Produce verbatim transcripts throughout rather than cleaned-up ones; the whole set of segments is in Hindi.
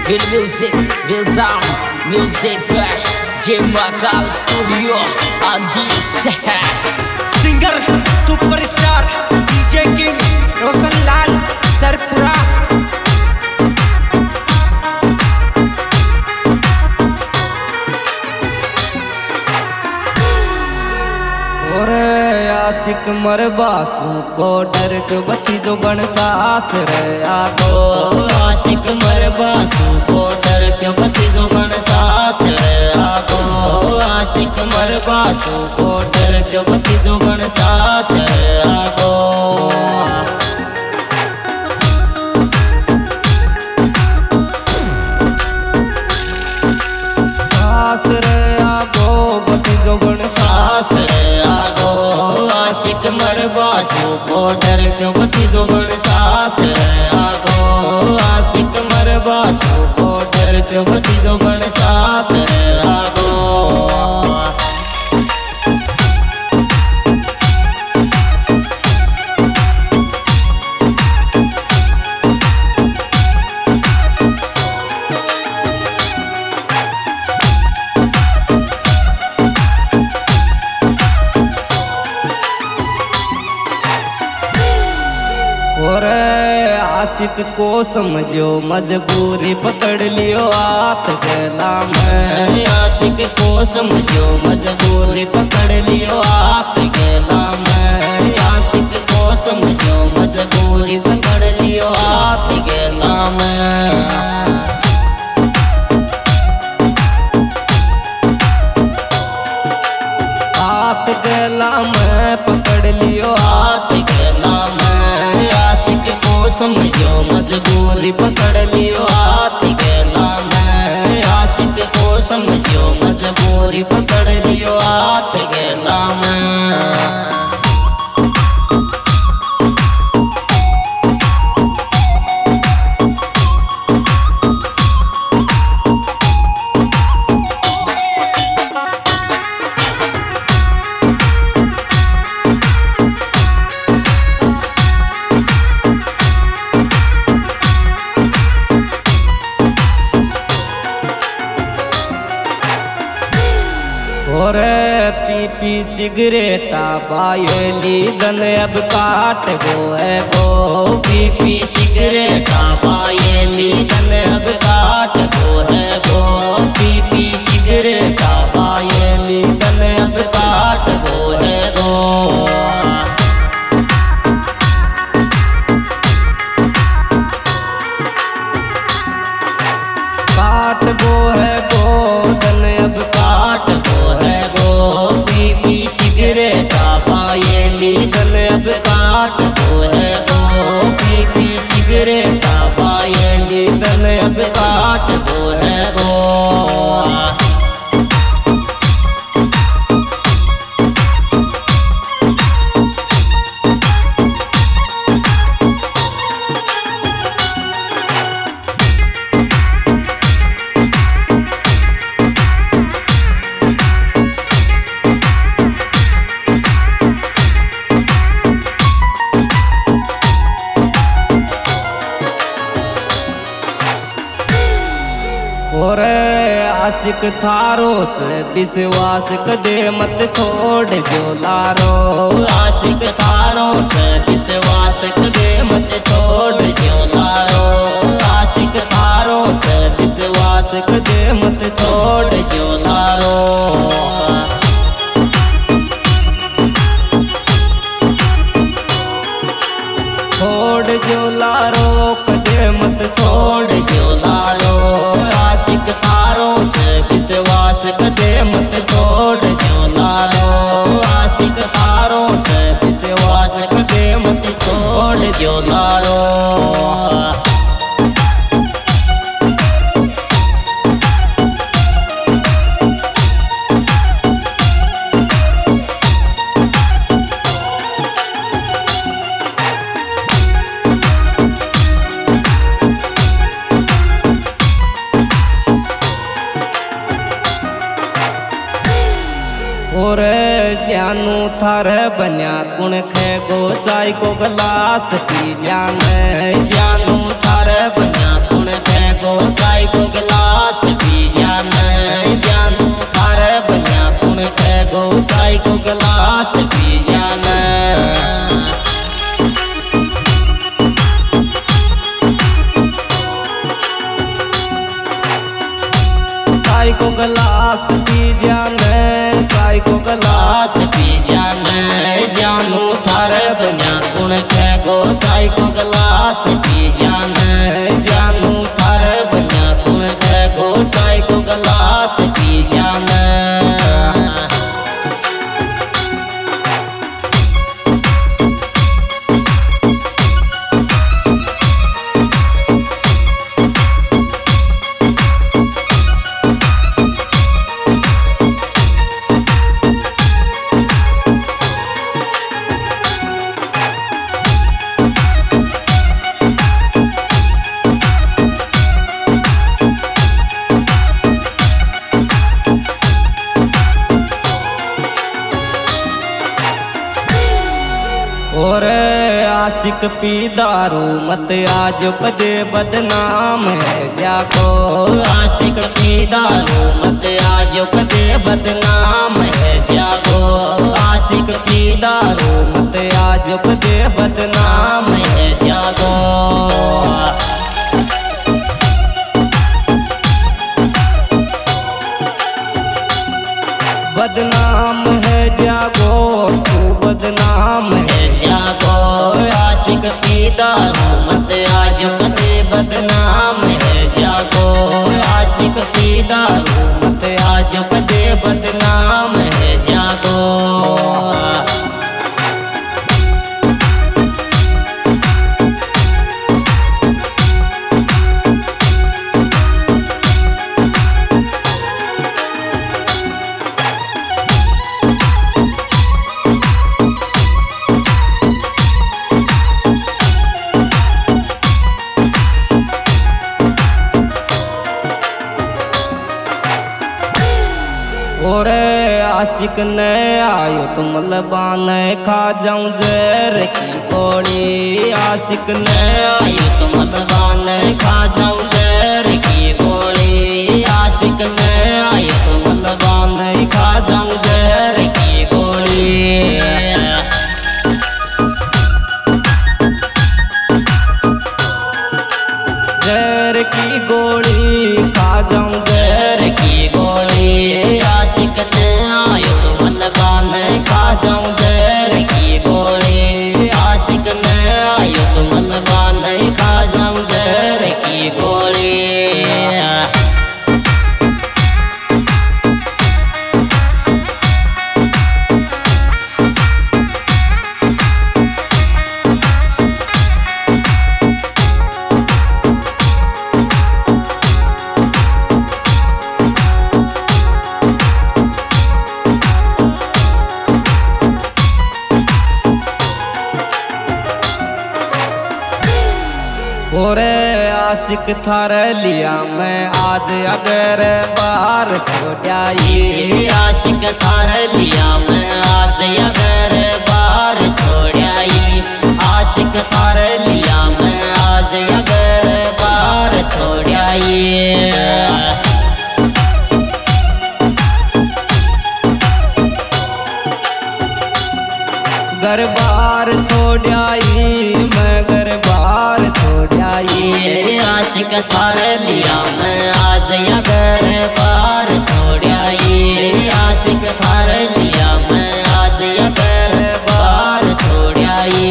Will music, will sound, music by J Makal Studio on this. Singer superstar DJ king Roshan Lal Sarpura. आशिक मर बासु को डर के बती जो बन सास रे आगो। आशिक मर बासु को डर के बती जो बन सास रे आगो। आशिक मर बासु को डर के बती जो बन सास रे आगो। सास रे आगो बती जो बन सास रे आगो। आशिक मर बासु को डर के बती जो बन सास रे आगो। आशिक मर बासु को डर के बती जो बन सास रे आगो। आशिक को समझो मजबूरी पकड़ लियो हाथ गला में। आशिक को समझो मजबूरी पकड़ लियो हाथ गला में। आशिक को समझो मजबूरी पकड़ लियो हाथ गला में। हाथ गला में पकड़ लियो हाथ गला में। आशिक को समझो मजबूरी पकड़ लियो हाथ गला में। आशिक को समझो मजबूरी पकड़ लियो हाथ गला में। और पी पी सिगरेटा बायली दन अब काट गो है गो। पी पी सिगरेटा बायली दन अब काट गो है गो। पी पी सिगरेटा बायली दन अब काट गो है गो। काट गो है गो दन अब काट गो है गो। पी पी सिगरेटा बायली दन अब काट गो है गो। पी पी सिगरेटा बायली दन अब काट गो है गो। और आशिक थारो च विश्वास कदे मत छोड़ जो लारो। आशिक थारो च विश्वास कदे मत छोड़ जो लारो। आशिक थारो च विश्वास कदे मत छोड़ जो लारो। छोड़ जो लारो कदे मत छोड़ जो लारो। आशिक थारो च विश्वास कदे मत छोड़ जो लारो। आशिक थारो च विश्वास कदे मत छोड़ जो लारो। और जानू थार बन्या कुण खे गो चाय को गलास पी जान। जानू थार बन्या कुण खे गो चाय को गिलास पी जाने जानू थारे बनिया कुण के गो चाय को गिलास पी जाने चाय को गिलास पी जाने चाय को गिलास पी जाने जानू थारे बनिया कुण के गो चाय को गिलास पी जाने जानू थारे बनिया कुण के गो चाय को गिलास पी जाने और आशिक पी दारू मत आज कदे बदनाम है जागो आशिक पी दारू मत आज कदे बदनाम है जागो आशिक पी दारू मत आज कदे बदनाम नाम है जागो बदनाम है जागो तू बदनाम है जागो आशिक पी दारू मत आज कदे बदनाम है जागो आशिक पी दारू मत आज कदे बदनाम है जागो और आशिक ने आयो तुम लबाने खा जाऊं जहर की गोली आशिक ने आयो तुम लबाने खा जाऊं जहर की गोली आशिक ने आयो तुम लबाने खा जाऊं जहर की गोली जहर की गोली खा जाऊं जहर की गोली आशिक ने आयो तुम लबाने खा जाऊं जहर की गोली आशिक ने आयो तुम लबाने खा जाऊं जहर की गोली और आशिक थारे लिया मैं आज अगर बाहर छोड़ आई आशिक थार लिया मैं आज अगर बाहर छोड़ आई आशिक थार लिया मैं आज अगर बाहर छोड़ आई घर बार छोड़ आई मैं घर बार छोड़ आई आशिक थार लिया मैं आज अगर बाहर छोड़ आई आशिक थार लिया मैं आज अगर बाहर छोड़ आई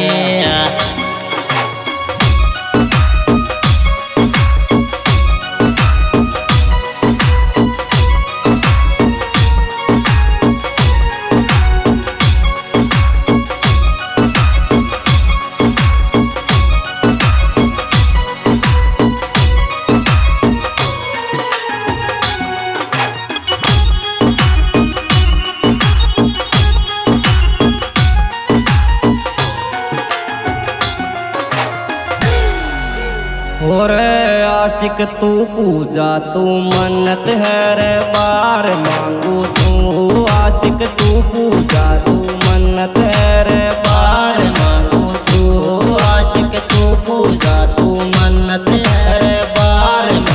और आशिक तू पूजा तू मन्नत है रे बार मांगू तू आशिक तू पूजा तू मन्नत है रे बार मांगू तू आशिक तू पूजा तू मन्नत है रे बार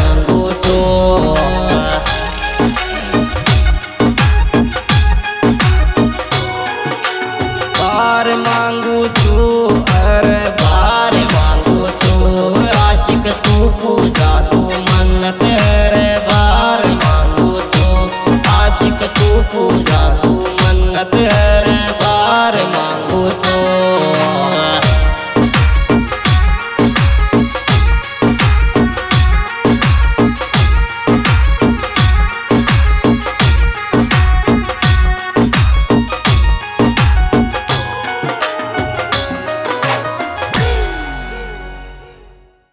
मांगू छू अरे बार मांगू छू आशिक तू पूजा तू मन्नत रे बार मांगू छू आशिक तू पूजा